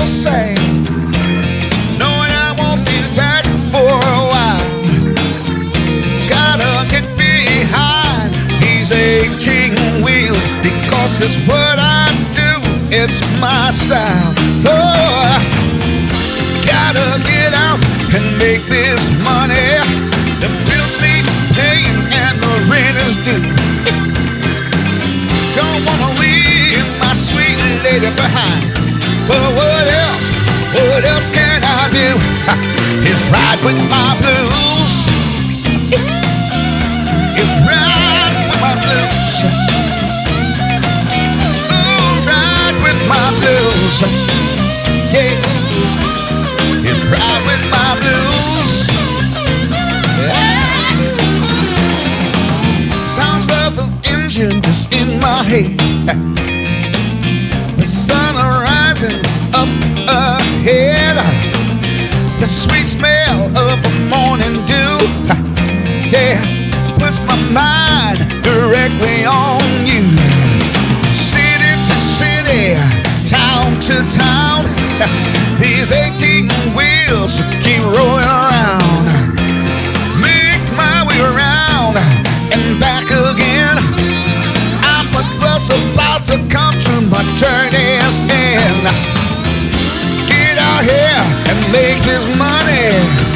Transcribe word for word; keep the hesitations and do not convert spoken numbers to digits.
say, knowing I won't be back for a while. Gotta get behind these eighteen wheels, because it's what I do, it's my style. Oh, gotta get out and make this money. The bills need paying and the rent is due. Don't wanna leave my sweet lady behind. But what else, what else can I do? Ha, it's ride with my blues. It's ride with my blues. Ooh, ride with my blues. Yeah, it's ride with my blues. Yeah. Sounds of the engine just in my head. The sun rising up ahead. The sweet smell of the morning dew, yeah, puts my mind directly on you. City to city, town to town, these eighteen wheels keep rolling around. Make my way around and back again. I'm thus about to come to my journey's end. Get out here and make this money.